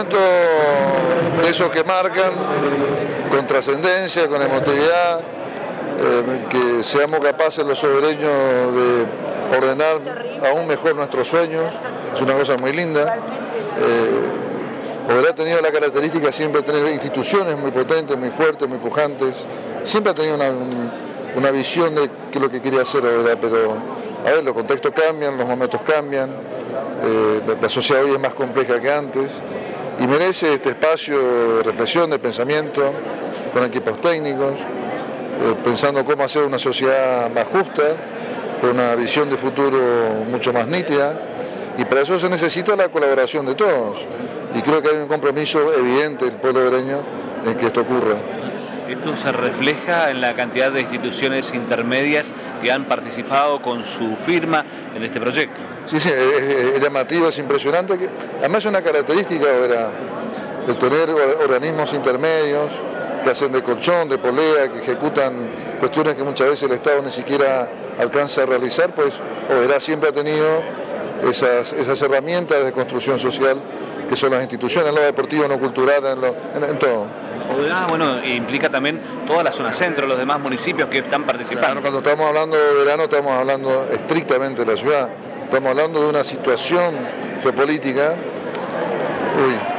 momento de esos que marcan, con trascendencia, con emotividad, que seamos capaces los sobereños de ordenar aún mejor nuestros sueños, es una cosa muy linda. Habrá tenido la característica siempre de tener instituciones muy potentes, muy fuertes, muy pujantes, siempre ha tenido una visión de qué es lo que quería hacer, ¿verdad? Pero a ver, los contextos cambian, los momentos cambian, la sociedad hoy es más compleja que antes y merece este espacio de reflexión, de pensamiento, con equipos técnicos, pensando cómo hacer una sociedad más justa, con una visión de futuro mucho más nítida, y para eso se necesita la colaboración de todos, y creo que hay un compromiso evidente del pueblo vereño en que esto ocurra. Esto se refleja en la cantidad de instituciones intermedias que han participado con su firma en este proyecto. Sí, es llamativo, es impresionante. Además es una característica ahora el tener organismos intermedios que hacen de colchón, de polea, que ejecutan cuestiones que muchas veces el Estado ni siquiera alcanza a realizar, pues Oberá siempre ha tenido esas herramientas de construcción social que son las instituciones, en lo deportivo, en lo cultural, en todo. Oberá, bueno, implica también toda la zona centro, los demás municipios que están participando. Claro, cuando estamos hablando de verano estamos hablando estrictamente de la ciudad, estamos hablando de una situación geopolítica.